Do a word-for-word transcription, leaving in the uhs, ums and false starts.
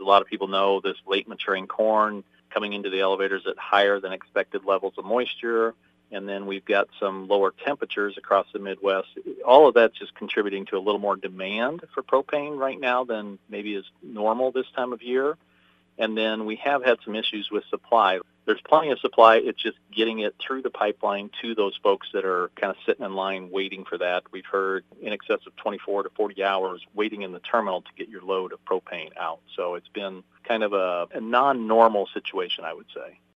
lot of people know, this late maturing corn coming into the elevators at higher than expected levels of moisture. And then we've got some lower temperatures across the Midwest. All of that's just contributing to a little more demand for propane right now than maybe is normal this time of year. And then we have had some issues with supply. There's plenty of supply. It's just getting it through the pipeline to those folks that are kind of sitting in line waiting for that. We've heard in excess of twenty-four to forty hours waiting in the terminal to get your load of propane out. So it's been kind of a, a non-normal situation, I would say.